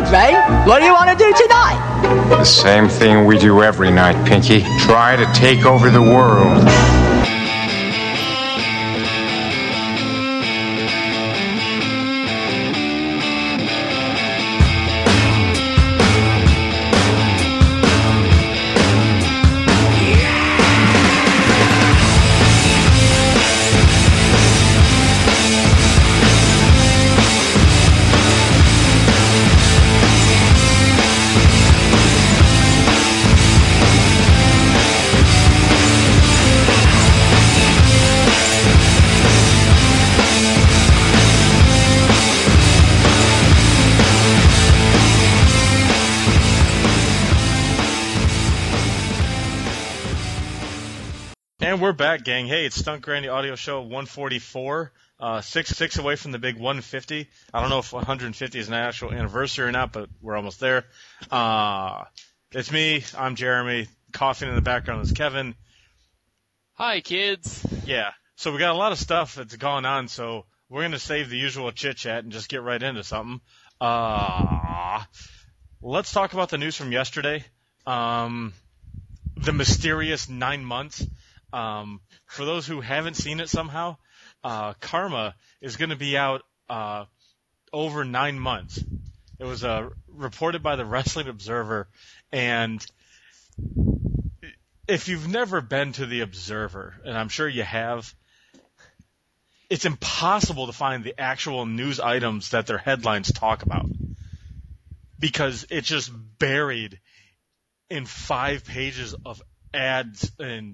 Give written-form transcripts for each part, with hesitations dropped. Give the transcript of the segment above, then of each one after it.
Ray. What do you want to do tonight? The same thing we do every night, Pinky. Try to take over the world. And we're back, gang. Hey, it's Stunt Granny Audio Show 144, 6 away from the big 150. I don't know if 150 is an actual anniversary or not, but we're almost there. It's me. I'm Jeremy. Coughing in the background is Kevin. Hi, kids. Yeah. So we got a lot of stuff that's gone on, so we're going to save the usual chit-chat and just get right into something. Let's talk about the news from yesterday. The mysterious 9 months. For those who haven't seen it somehow, Karma is going to be out over 9 months. It was reported by the Wrestling Observer, and if you've never been to the Observer, and I'm sure you have, it's impossible to find the actual news items that their headlines talk about because it's just buried in 5 pages of ads and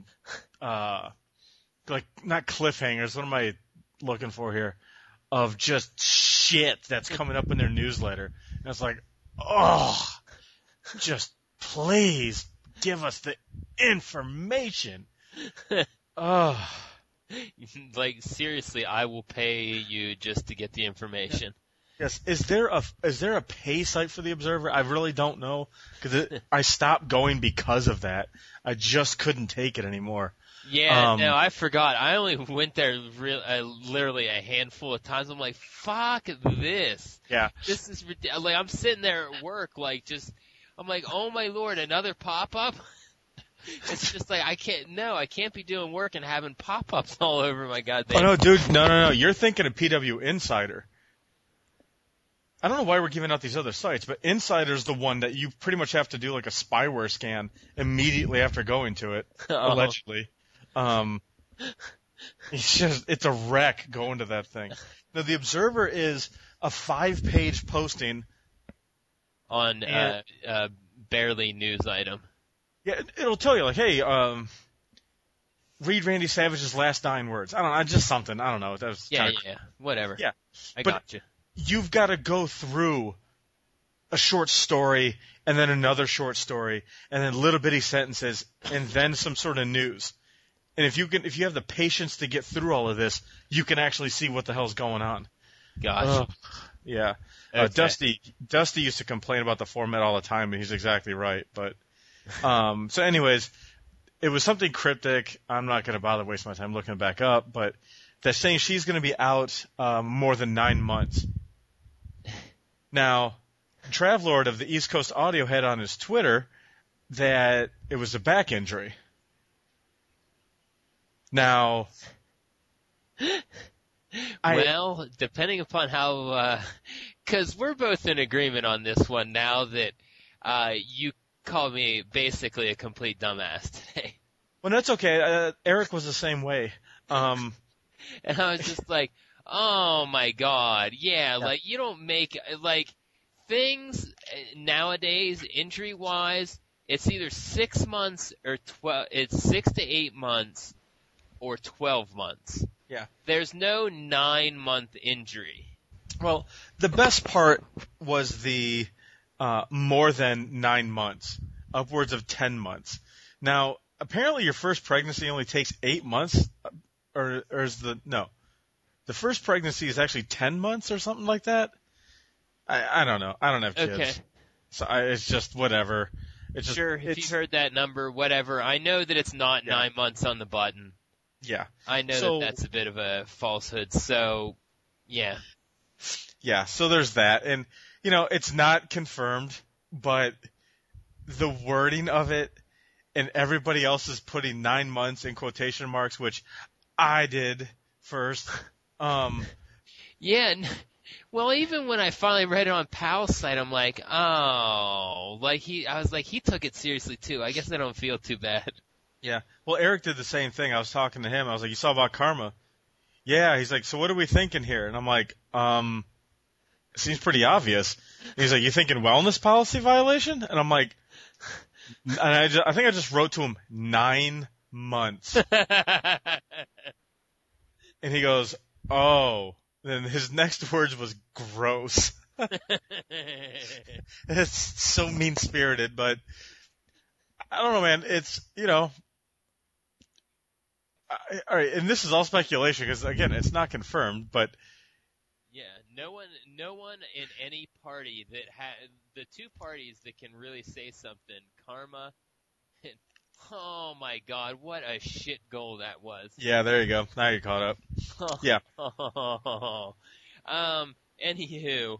like not cliffhangers. What am I looking for here? Of just shit that's coming up in their newsletter. And it's like, oh, just please give us the information. Oh. Like, seriously, I will pay you just to get the information. Yes. Is there a pay site for the Observer? I really don't know because I stopped going because of that. I just couldn't take it anymore. Yeah, no, I forgot. I only went there literally a handful of times. I'm like, fuck this. Yeah. This is ridiculous. Like, I'm sitting there at work, like, I'm like, oh my lord, another pop-up? It's just like, I can't be doing work and having pop-ups all over my goddamn. Oh no, dude, no. You're thinking of PW Insider. I don't know why we're giving out these other sites, but Insider's the one that you pretty much have to do like a spyware scan immediately after going to it, allegedly. It's a wreck going to that thing. Now, the Observer is a 5-page posting on barely news item. Yeah, it'll tell you like, hey, read Randy Savage's last 9 words. I don't know, just something. I don't know. That was yeah, whatever. Yeah, I got you. You've got to go through a short story and then another short story and then little bitty sentences and then some sort of news. And if you have the patience to get through all of this, you can actually see what the hell's going on. Gosh. Yeah. Okay. Dusty used to complain about the format all the time, and he's exactly right. But so anyways, it was something cryptic. I'm not going to bother wasting my time looking it back up, but they're saying she's going to be out more than 9 months. Now, Travlord of the East Coast Audio had on his Twitter that it was a back injury. Now, well, depending upon how, because we're both in agreement on this one now that you called me basically a complete dumbass today. Well, that's okay. Eric was the same way. And I was just like, oh my god, yeah, like you don't make, like, things nowadays, injury-wise, it's either 6 months or 12, it's 6 to 8 months or 12 months. Yeah. There's no 9-month injury. Well, the best part was the more than 9 months, upwards of 10 months. Now, apparently your first pregnancy only takes 8 months, or is the first pregnancy is actually 10 months or something like that? I don't know. I don't have kids. Okay. So it's just whatever. It's just, sure, if you heard that number, whatever. I know that it's not 9 months on the button. Yeah. I know that's a bit of a falsehood, so, yeah. Yeah, so there's that. And it's not confirmed, but the wording of it, and everybody else is putting 9 months in quotation marks, which I did first. Yeah. Well, even when I finally read it on Powell's site, I'm like, oh, I was like, he took it seriously too. I guess I don't feel too bad. Yeah. Well, Eric did the same thing. I was talking to him. I was like, you saw about Karma? Yeah. He's like, so what are we thinking here? And I'm like, it seems pretty obvious. And he's like, you thinking wellness policy violation? And I'm like, and I think I just wrote to him 9 months. And he goes, oh. Then his next words was gross. It's so mean-spirited, but I don't know, man. It's, all right, and this is all speculation because, again, it's not confirmed, but yeah, no one in any party that the two parties that can really say something, Karma and, oh my God, what a shit goal that was. Yeah, there you go. Now you're caught up. Yeah. Anywho,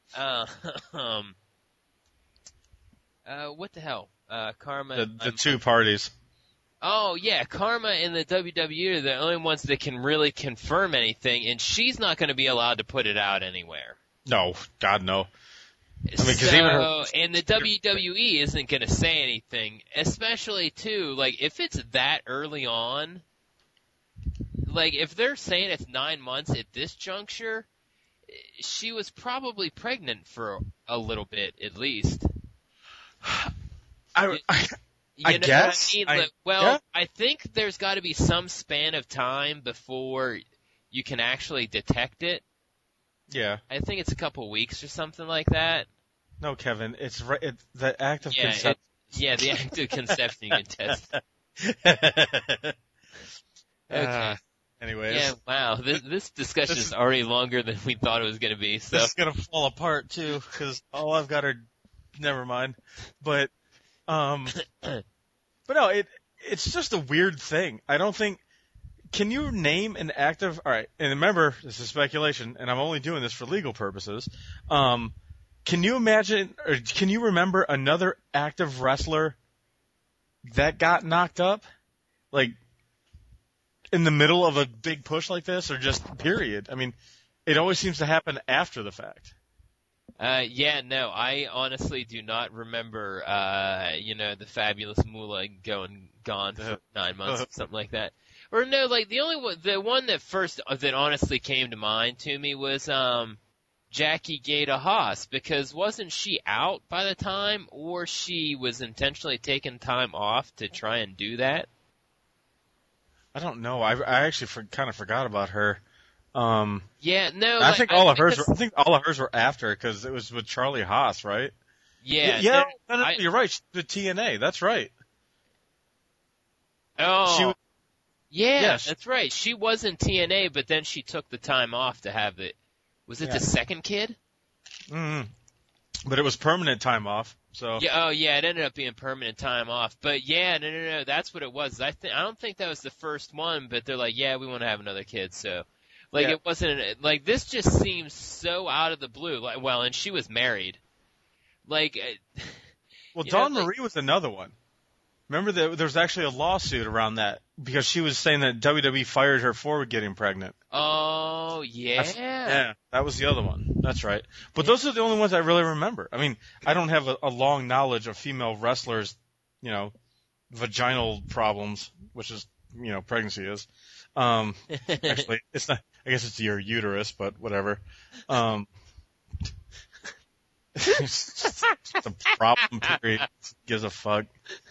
what the hell? Karma. The two parties. Oh yeah, Karma and the WWE are the only ones that can really confirm anything, and she's not going to be allowed to put it out anywhere. No, God no. I mean, and the WWE isn't going to say anything, especially too, if it's that early on, if they're saying it's 9 months at this juncture, she was probably pregnant for a little bit at least. I guess. What I mean? Yeah. I think there's got to be some span of time before you can actually detect it. Yeah. I think it's a couple weeks or something like that. No, Kevin, it's right. The act of conception. The act of conception you can test. Okay. Anyways. Yeah. Wow. This discussion is already longer than we thought it was going to be. So this is gonna fall apart too, because all I've got are. Never mind. But no, it's just a weird thing. I don't think. Can you name an active? All right, and remember, this is speculation, and I'm only doing this for legal purposes. Can you imagine, or can you remember another active wrestler that got knocked up, in the middle of a big push like this, or just period? I mean, it always seems to happen after the fact. No, I honestly do not remember, the Fabulous Moolah gone for 9 months or something like that. Or no, the one that honestly came to mind to me was, Jackie Gata Haas, because wasn't she out by the time, or she was intentionally taking time off to try and do that? I don't know. I actually kind of forgot about her. Yeah, no. I think all of hers were after, because it was with Charlie Haas, right? Yeah. No, you're right. The TNA. That's right. Oh. Yes. That's right. She was in TNA, but then she took the time off to have it. Was it the second kid? Mm-hmm. But it was permanent time off. So. Yeah. Oh, yeah. It ended up being permanent time off. But yeah, no. That's what it was. I don't think that was the first one, but they're like, yeah, we want to have another kid. So, it wasn't this. Just seems so out of the blue. And she was married. Well, Dawn Marie was another one. Remember that there was actually a lawsuit around that because she was saying that WWE fired her for getting pregnant. Oh, yeah. Yeah, that was the other one. That's right. But those are the only ones I really remember. I mean, I don't have a long knowledge of female wrestlers, vaginal problems, which is, pregnancy is. Actually, it's not, I guess it's your uterus, but whatever. It's a problem period. Gives a fuck.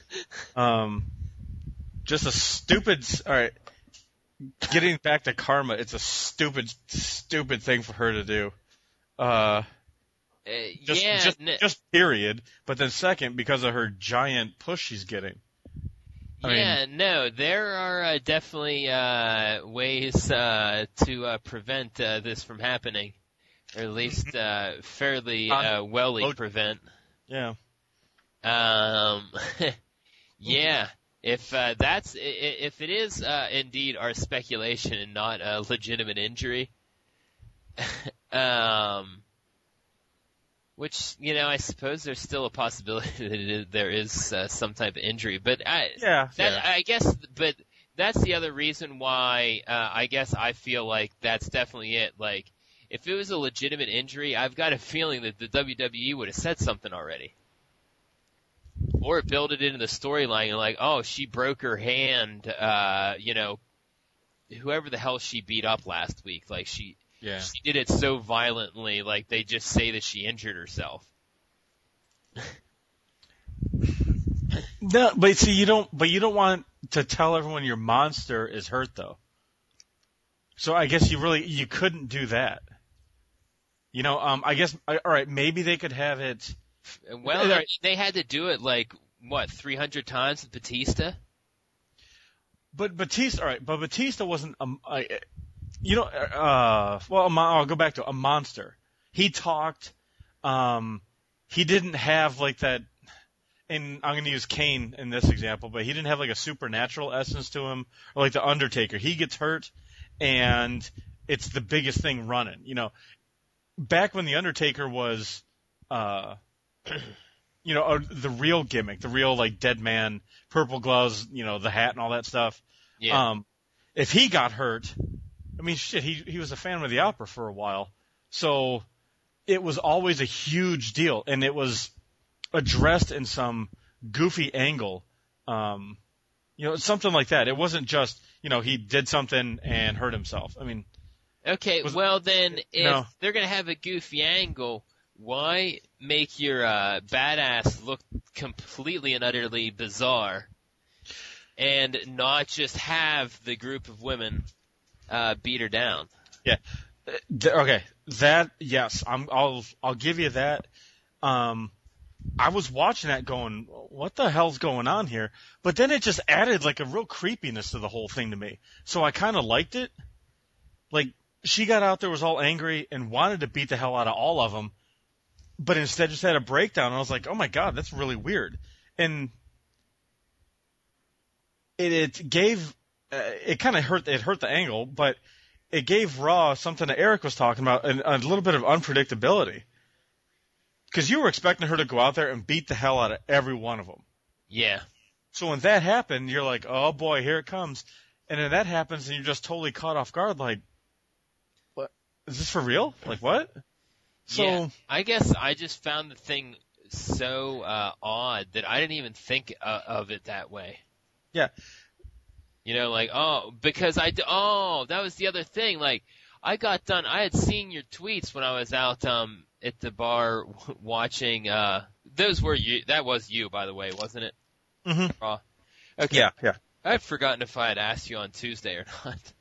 Just a stupid. All right. Getting back to Karma, it's a stupid thing for her to do. Just period. But then second, because of her giant push she's getting. There are definitely ways to prevent this from happening. Or at least fairly prevent. Yeah. Yeah. If it is indeed our speculation and not a legitimate injury, Which, I suppose there's still a possibility that there is some type of injury, but I guess, but that's the other reason why I guess I feel like that's definitely it. Like, if it was a legitimate injury, I've got a feeling that the WWE would have said something already, or build it into the storyline and like, oh, she broke her hand, whoever the hell she beat up last week, like she did it so violently, like they just say that she injured herself. No, but see, you don't want to tell everyone your monster is hurt though. So I guess you couldn't do that. I guess, alright, maybe they could have it. Well, they had to do it 300 times with Batista? But Batista wasn't, I'll go back to a monster. He talked, he didn't have that, and I'm going to use Kane in this example, but he didn't have a supernatural essence to him, or like the Undertaker. He gets hurt, and it's the biggest thing running. Back when the Undertaker was, the real gimmick, the real dead man, purple gloves, the hat and all that stuff. Yeah. If he got hurt, I mean, shit, he was a Phantom of the Opera for a while, so it was always a huge deal, and it was addressed in some goofy angle, something like that. It wasn't just, he did something and hurt himself. I mean, okay, well then, if they're gonna have a goofy angle, why make your badass look completely and utterly bizarre, and not just have the group of women beat her down? Yeah. Okay. That, yes, I'll give you that. I was watching that going, what the hell's going on here? But then it just added a real creepiness to the whole thing to me. So I kind of liked it. She got out there, was all angry, and wanted to beat the hell out of all of them, but instead just had a breakdown. And I was like, oh my God, that's really weird. And it gave, it kind of hurt the angle, but it gave Raw something that Eric was talking about, a little bit of unpredictability. Because you were expecting her to go out there and beat the hell out of every one of them. Yeah. So when that happened, you're like, oh boy, here it comes. And then that happens and you're just totally caught off guard, like, what? Is this for real? What? So, yeah, I guess I just found the thing so odd that I didn't even think of it that way. Yeah. Because that was the other thing. I got done. I had seen your tweets when I was out at the bar watching. Those were you. That was you, by the way, wasn't it? Mm-hmm. Okay. Yeah. I'd forgotten if I had asked you on Tuesday or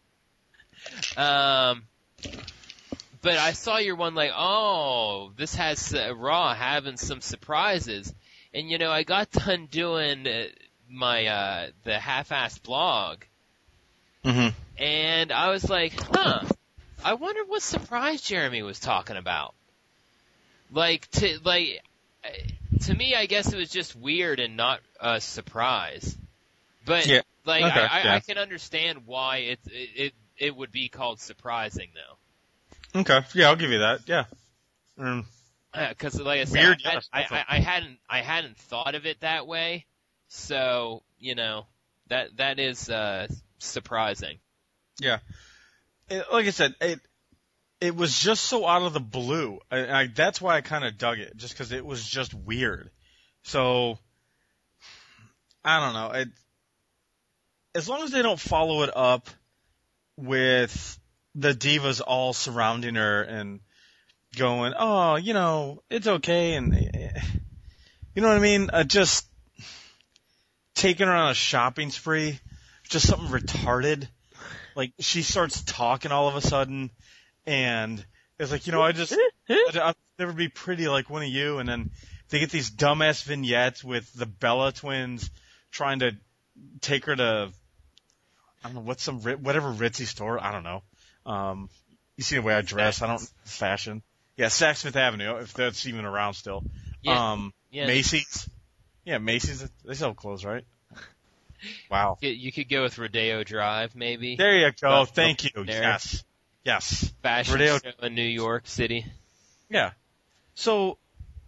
not. But I saw your one this has Raw having some surprises. And, I got done doing my the half-assed blog. Mm-hmm. And I was like, I wonder what surprise Jeremy was talking about. To me, I guess it was just weird and not a surprise. But, yeah. I can understand why it would be called surprising, though. Okay. Yeah, I'll give you that. Yeah. Because, like I said, weird, I hadn't thought of it that way. So, that is surprising. Yeah. Like I said, it was just so out of the blue. That's why I kind of dug it, just because it was just weird. So, I don't know. As long as they don't follow it up with the divas all surrounding her and going, oh, it's okay, and you know what I mean? Just taking her on a shopping spree, just something retarded. She starts talking all of a sudden, and it's I'll never be pretty like one of you, and then they get these dumbass vignettes with the Bella twins trying to take her to, I don't know, whatever ritzy store, I don't know. You see the way I dress, I don't, fashion. Yeah, Saks Fifth Avenue, if that's even around still. Yeah. Macy's. Yeah, Macy's, they sell clothes, right? Wow. You could go with Rodeo Drive, maybe. There you go. Thank you. Yes. Fashion Rodeo show in New York City. Yeah. So,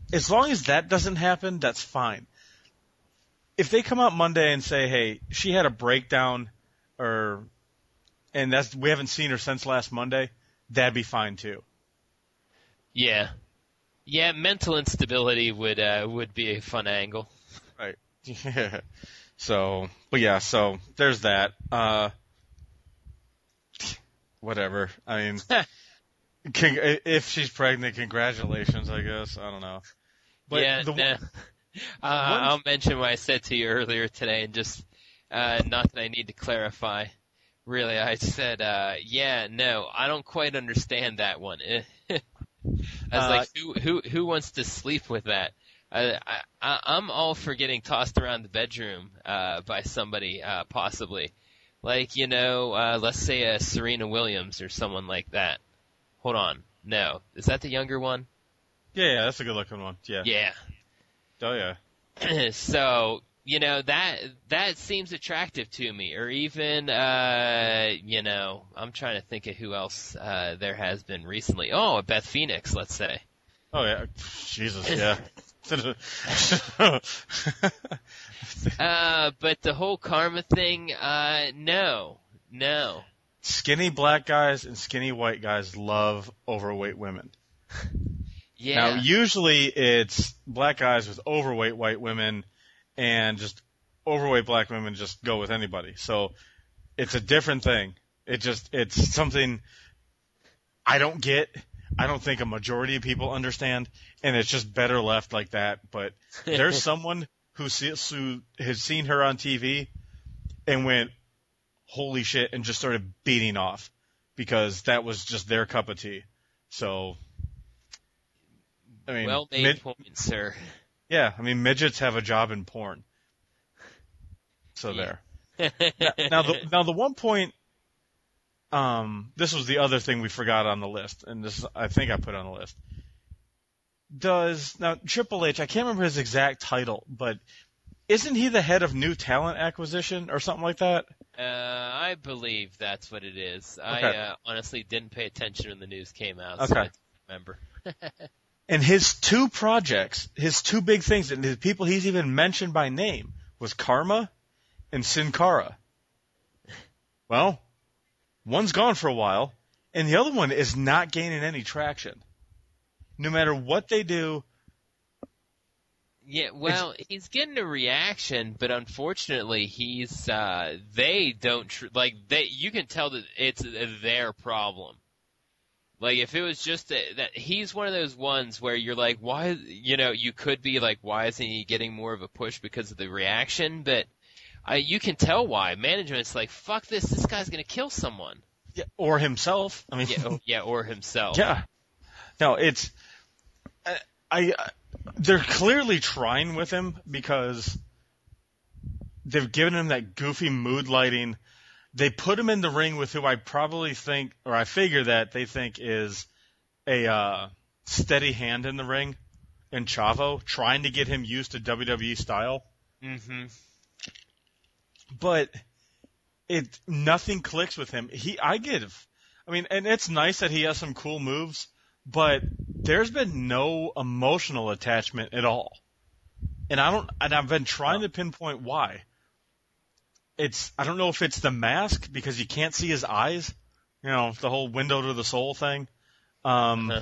as long as that doesn't happen, that's fine. If they come out Monday and say, hey, she had a breakdown, and we haven't seen her since last Monday, that'd be fine too. Yeah. Yeah, mental instability would be a fun angle. Right. Yeah. So there's that. Whatever. I mean, if she's pregnant, congratulations, I guess. I don't know. But yeah, I'll mention what I said to you earlier today, and just not that I need to clarify. Really, I said, no, I don't quite understand that one. I was like, who wants to sleep with that? I'm all for getting tossed around the bedroom by somebody, possibly. Like, let's say Serena Williams or someone like that. Hold on. No. Is that the younger one? Yeah, that's a good looking one. Yeah. Yeah. Oh, yeah. So, that seems attractive to me. Or even, I'm trying to think of who else there has been recently. Oh, Beth Phoenix, let's say. Oh, yeah. Jesus, yeah. But the whole karma thing, no. Skinny black guys and skinny white guys love overweight women. Yeah. Now, usually it's black guys with overweight white women, and just overweight black women just go with anybody. So it's a different thing. It's something I don't get. I don't think a majority of people understand, and it's just better left like that. But there's someone who has seen her on TV and went, holy shit, and just started beating off because that was just their cup of tea. So, I mean, well made point, sir. Yeah, I mean, midgets have a job in porn. So there. Now the one point, this was the other thing we forgot on the list, and this I think I put on the list. Now Triple H, I can't remember his exact title, but isn't he the head of new talent acquisition or something like that? I believe that's what it is. Okay. I honestly didn't pay attention when the news came out, Okay. so I don't remember. And his two projects, his two big things, and the people he's even mentioned by name, was Karma and Sin Cara. Well, one's gone for a while, and the other one is not gaining any traction. No matter what they do. Yeah, well, he's getting a reaction, but unfortunately, they don't, you can tell that it's their problem. Like, if it was just that he's one of those ones where you're like, why, you could be like, why isn't he getting more of a push because of the reaction? But you can tell why. Management's like, fuck this guy's gonna kill someone. Yeah, or himself. I mean, or himself. Yeah. No, it's, they're clearly trying with him because they've given him that goofy mood lighting. They put him in the ring with who I probably think, or I figure that they think is a steady hand in the ring, in Chavo, trying to get him used to WWE style. Mm-hmm. But nothing clicks with him. And it's nice that he has some cool moves, but there's been no emotional attachment at all. And I've been trying to pinpoint why. I don't know if it's the mask because you can't see his eyes, the whole window to the soul thing. But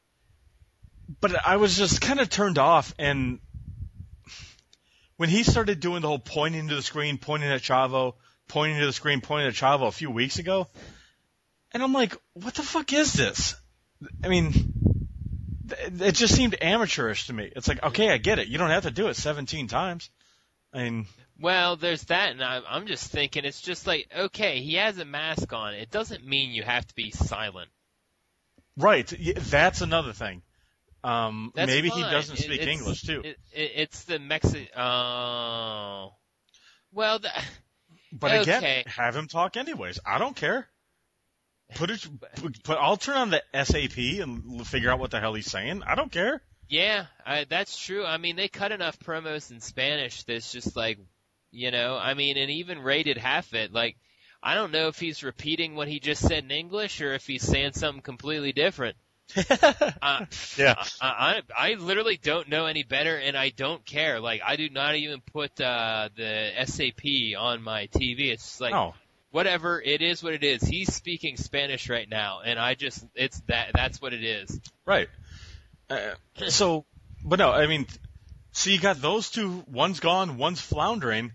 I was just kind of turned off, and when he started doing the whole pointing to the screen, pointing at Chavo, pointing to the screen, pointing at Chavo a few weeks ago, and I'm like, what the fuck is this? I mean, it just seemed amateurish to me. It's like, okay, I get it. You don't have to do it 17 times. I mean, well, there's that, and I'm just thinking it's just like, okay, he has a mask on. It doesn't mean you have to be silent. Right. That's another thing. Maybe fine. He doesn't speak English too. It's the Mexican. Oh, well. But okay. Again, have him talk anyways. I don't care. I'll turn on the SAP and figure out what the hell he's saying. I don't care. Yeah, that's true. I mean, they cut enough promos in Spanish that's just like, and even Ray did half it. Like, I don't know if he's repeating what he just said in English or if he's saying something completely different. Yeah. I literally don't know any better, and I don't care. Like, I do not even put the SAP on my TV. It's like, Oh. whatever, it is what it is. He's speaking Spanish right now, and that's what it is. Right. But no, I mean, so you got those two, one's gone, one's floundering.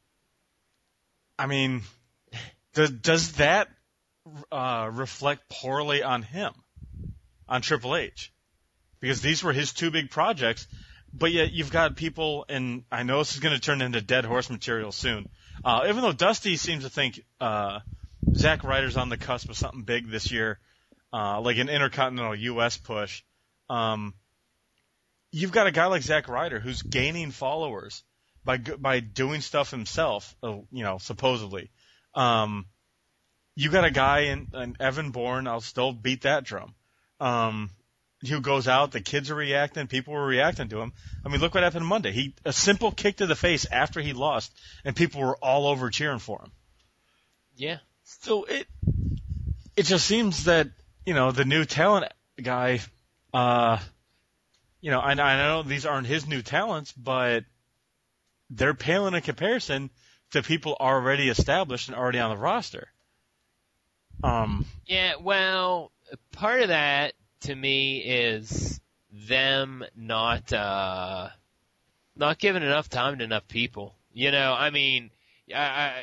I mean, does that reflect poorly on him, on Triple H? Because these were his two big projects, but yet you've got people, and I know this is going to turn into dead horse material soon, even though Dusty seems to think Zack Ryder's on the cusp of something big this year, like an Intercontinental U.S. push. You've got a guy like Zack Ryder who's gaining followers by doing stuff himself, supposedly. You got a guy in Evan Bourne, I'll still beat that drum, who goes out, the kids are reacting, people were reacting to him. I mean, look what happened Monday. A simple kick to the face after he lost, and people were all over cheering for him. Yeah. So it just seems that, the new talent guy, I know these aren't his new talents, but they're paling in comparison to people already established and already on the roster. Yeah, well, part of that to me is them not giving enough time to enough people. I mean, I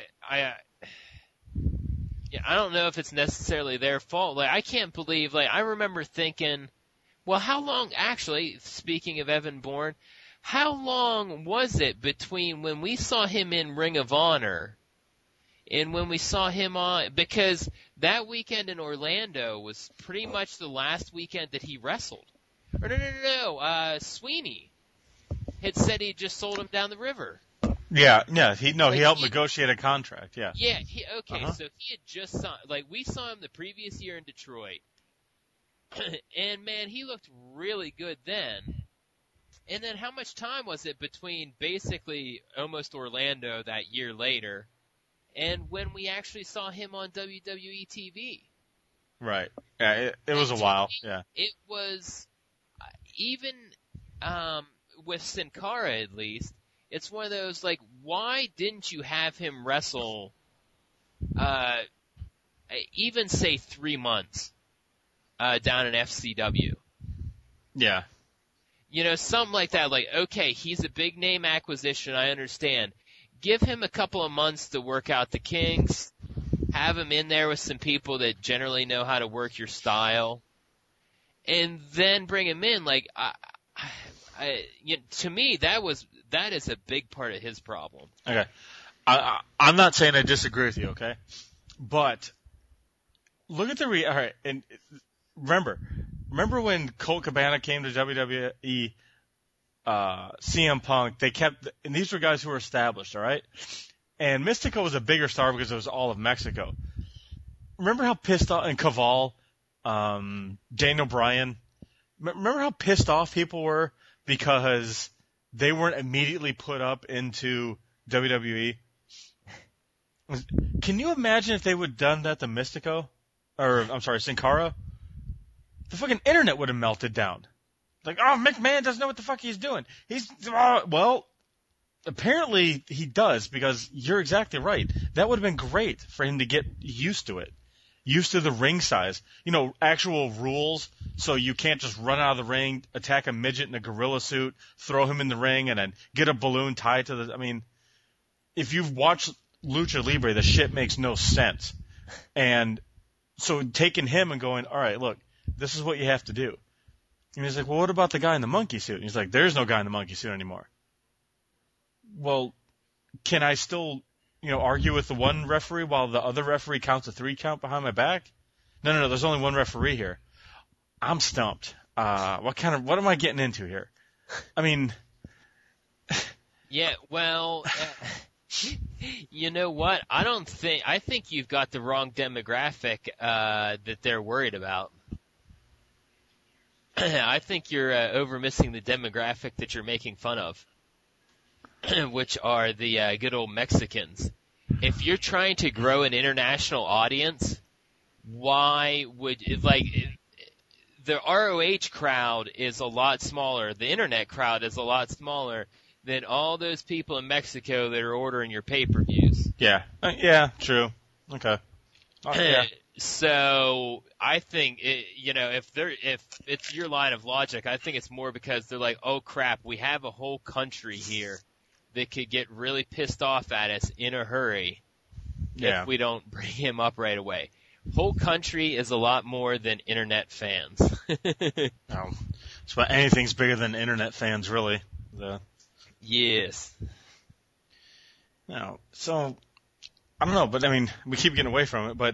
don't know if it's necessarily their fault. Like, I can't believe, I remember thinking, well, how long, actually, speaking of Evan Bourne, how long was it between when we saw him in Ring of Honor and when we saw him on, because that weekend in Orlando was pretty much the last weekend that he wrestled. Or no, Sweeney had said he just sold him down the river. Yeah, he helped negotiate a contract, yeah. Yeah, so he had just signed, we saw him the previous year in Detroit, and man, he looked really good then. And then how much time was it between basically almost Orlando that year later and when we actually saw him on WWE TV? Right. Yeah, it was a while. Yeah. It was, even with Sin Cara at least, it's one of those, why didn't you have him wrestle, even say 3 months, down in FCW? Yeah. Something like that, okay, he's a big name acquisition, I understand. Give him a couple of months to work out the kinks, have him in there with some people that generally know how to work your style, and then bring him in. To me, that is a big part of his problem. Okay. I'm not saying I disagree with you, okay? But look at all right, and remember when Colt Cabana came to WWE, CM Punk, and these were guys who were established, all right? And Mystico was a bigger star because it was all of Mexico. Remember how pissed off, and Caval, Daniel Bryan, remember how pissed off people were because they weren't immediately put up into WWE? Can you imagine if they would have done that to Mystico? Or, I'm sorry, Sin Cara? The fucking internet would have melted down. McMahon doesn't know what the fuck he's doing. Well, apparently he does, because you're exactly right. That would have been great for him to get used to it. Used to the ring size. Actual rules, so you can't just run out of the ring, attack a midget in a gorilla suit, throw him in the ring, and then get a balloon tied to the... I mean, if you've watched Lucha Libre, the shit makes no sense. And so taking him and going, all right, look, this is what you have to do. And he's like, well, what about the guy in the monkey suit? And he's like, there's no guy in the monkey suit anymore. Well, can I still, argue with the one referee while the other referee counts a 3 count behind my back? No, there's only one referee here. I'm stumped. What am I getting into here? I mean... Yeah, well, you know what? I think you've got the wrong demographic, that they're worried about. I think you're over-missing the demographic that you're making fun of, which are the good old Mexicans. If you're trying to grow an international audience, why would the ROH crowd is a lot smaller. The internet crowd is a lot smaller than all those people in Mexico that are ordering your pay-per-views. Yeah. Yeah, true. Okay. Yeah. So I think, if it's your line of logic, I think it's more because they're like, oh crap, we have a whole country here that could get really pissed off at us in a hurry if we don't bring him up right away. Whole country is a lot more than internet fans. So anything's bigger than internet fans, really. Yes. No. So I don't know, but I mean, we keep getting away from it, but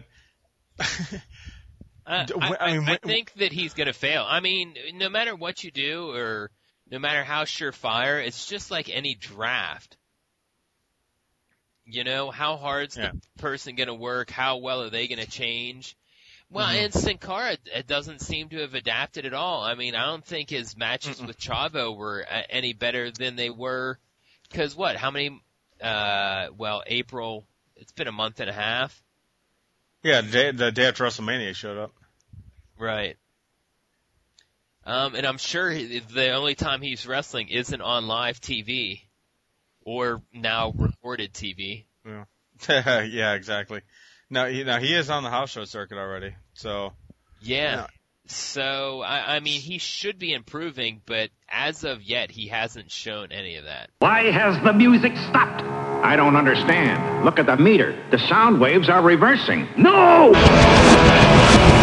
I think that he's going to fail. I mean, no matter what you do or no matter how surefire, it's just like any draft. You know, how hard's the person going to work? How well are they going to change? Well, and Sin Cara doesn't seem to have adapted at all. I mean, I don't think his matches with Chavo were any better than they were. Because how many, April, it's been a month and a half. Yeah, the day after WrestleMania he showed up. Right. And I'm sure the only time he's wrestling isn't on live TV. Or now recorded TV. Yeah, yeah, exactly. No, he is on the house show circuit already. So yeah. So I mean, he should be improving, but as of yet, he hasn't shown any of that. Why has the music stopped? I don't understand. Look at the meter. The sound waves are reversing. No!